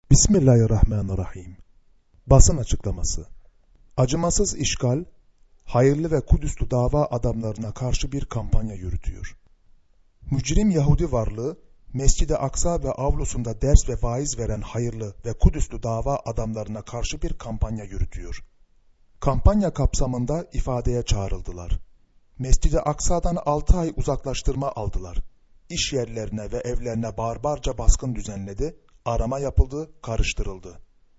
Bismillahirrahmanirrahim. Basın açıklaması. Acımasız işgal, hayırlı ve Kudüs'lü dava adamlarına karşı bir kampanya yürütüyor. Mücrim Yahudi varlığı, Mescid-i Aksa ve avlusunda ders ve vaiz veren hayırlı ve Kudüs'lü dava adamlarına karşı bir kampanya yürütüyor. Kampanya kapsamında ifadeye çağrıldılar. Mescid-i Aksa'dan 6 ay uzaklaştırma aldılar. İş yerlerine ve evlerine barbarca baskın düzenledi, arama yapıldı, karıştırıldı.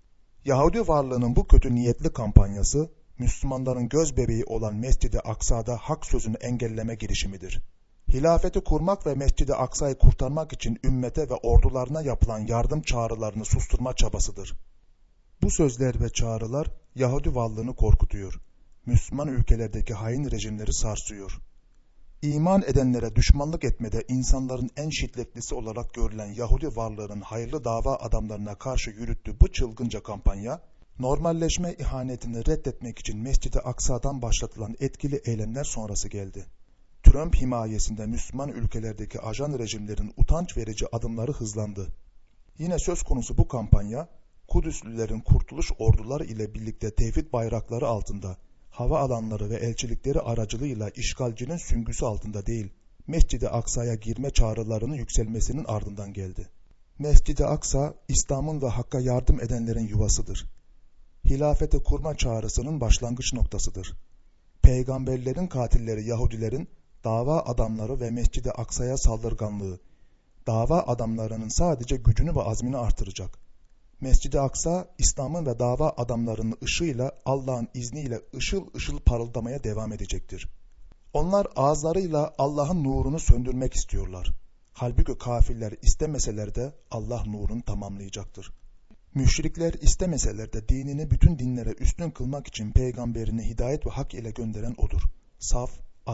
Yahudi varlığının bu kötü niyetli kampanyası, Müslümanların gözbebeği olan Mescid-i Aksa'da hak sözünü engelleme girişimidir. Hilafeti kurmak ve Mescid-i Aksa'yı kurtarmak için ümmete ve ordularına yapılan yardım çağrılarını susturma çabasıdır. Bu sözler ve çağrılar Yahudi varlığını korkutuyor. Müslüman ülkelerdeki hain rejimleri sarsıyor. İman edenlere düşmanlık etmede insanların en şiddetlisi olarak görülen Yahudi varlığının hayırlı dava adamlarına karşı yürüttüğü bu çılgınca kampanya, normalleşme ihanetini reddetmek için Mescid-i Aksa'dan başlatılan etkili eylemler sonrası geldi. Trump himayesinde Müslüman ülkelerdeki ajan rejimlerin utanç verici adımları hızlandı. Yine söz konusu bu kampanya, Kudüslülerin kurtuluş orduları ile birlikte tevhid bayrakları altında, hava alanları ve elçilikleri aracılığıyla işgalcinin süngüsü altında değil, Mescid-i Aksa'ya girme çağrılarının yükselmesinin ardından geldi. Mescid-i Aksa, İslam'ın ve Hakk'a yardım edenlerin yuvasıdır. Hilafeti kurma çağrısının başlangıç noktasıdır. Peygamberlerin katilleri Yahudilerin, dava adamları ve Mescid-i Aksa'ya saldırganlığı, dava adamlarının sadece gücünü ve azmini artıracak. Mescid-i Aksa, İslam'ın ve dava adamlarının ışığıyla, Allah'ın izniyle ışıl ışıl parıldamaya devam edecektir. Onlar ağızlarıyla Allah'ın nurunu söndürmek istiyorlar. Halbuki kafirler istemeseler de Allah nurunu tamamlayacaktır. Müşrikler istemeseler de dinini bütün dinlere üstün kılmak için peygamberini hidayet ve hak ile gönderen odur. Saf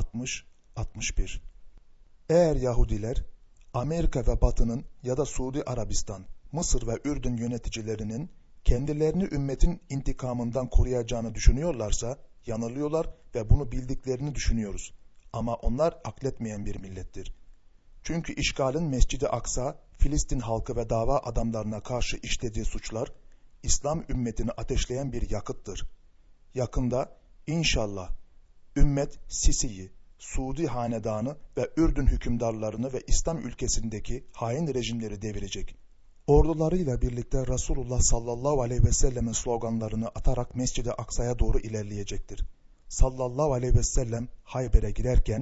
60-61. Eğer Yahudiler, Amerika ve Batı'nın ya da Suudi Arabistan, Mısır ve Ürdün yöneticilerinin kendilerini ümmetin intikamından koruyacağını düşünüyorlarsa yanılıyorlar ve bunu bildiklerini düşünüyoruz. Ama onlar akletmeyen bir millettir. Çünkü işgalin Mescid-i Aksa, Filistin halkı ve dava adamlarına karşı işlediği suçlar, İslam ümmetini ateşleyen bir yakıttır. Yakında inşallah ümmet Sisi'yi, Suudi hanedanı ve Ürdün hükümdarlarını ve İslam ülkesindeki hain rejimleri devirecek. Ordularıyla birlikte Resulullah sallallahu aleyhi ve sellemin sloganlarını atarak Mescid-i Aksa'ya doğru ilerleyecektir. Sallallahu aleyhi ve sellem Hayber'e girerken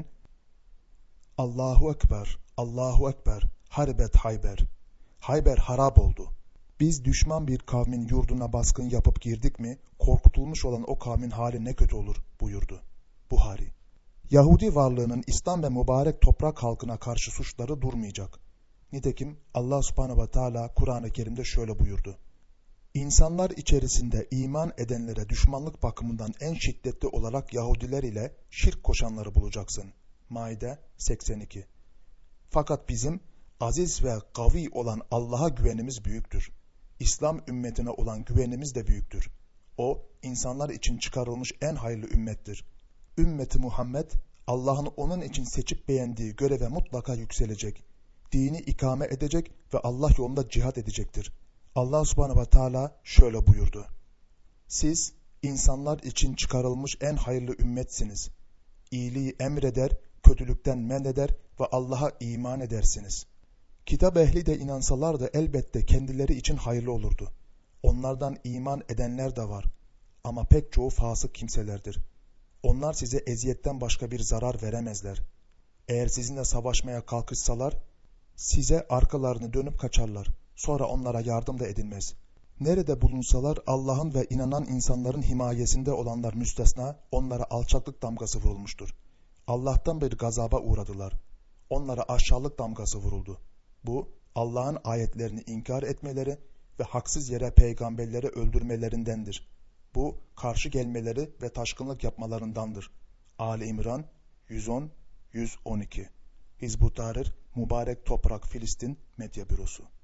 Allahu Ekber, Allahu Ekber, Harbet Hayber. Hayber harap oldu. Biz düşman bir kavmin yurduna baskın yapıp girdik mi, korkutulmuş olan o kavmin hali ne kötü olur buyurdu. Buhari. Yahudi varlığının İslam ve mübarek toprak halkına karşı suçları durmayacak. Nitekim Allah subhanehu ve teala Kur'an-ı Kerim'de şöyle buyurdu. İnsanlar içerisinde iman edenlere düşmanlık bakımından en şiddetli olarak Yahudiler ile şirk koşanları bulacaksın. Maide 82. Fakat bizim aziz ve kavi olan Allah'a güvenimiz büyüktür. İslam ümmetine olan güvenimiz de büyüktür. O, insanlar için çıkarılmış en hayırlı ümmettir. Ümmeti Muhammed, Allah'ın onun için seçip beğendiği göreve mutlaka yükselecek. Dini ikame edecek ve Allah yolunda cihat edecektir. Allah subhanehu ve teala şöyle buyurdu. Siz insanlar için çıkarılmış en hayırlı ümmetsiniz. İyiliği emreder, kötülükten men eder ve Allah'a iman edersiniz. Kitap ehli de inansalar da elbette kendileri için hayırlı olurdu. Onlardan iman edenler de var. Ama pek çoğu fasık kimselerdir. Onlar size eziyetten başka bir zarar veremezler. Eğer sizinle savaşmaya kalkışsalar, size arkalarını dönüp kaçarlar. Sonra onlara yardım da edilmez. Nerede bulunsalar Allah'ın ve inanan insanların himayesinde olanlar müstesna, onlara alçaklık damgası vurulmuştur. Allah'tan bir gazaba uğradılar. Onlara aşağılık damgası vuruldu. Bu, Allah'ın ayetlerini inkar etmeleri ve haksız yere peygamberleri öldürmelerindendir. Bu, karşı gelmeleri ve taşkınlık yapmalarındandır. Ali İmran 110-112. Hizb-ut Tahrir, Mübarek Toprak Filistin Medya Bürosu.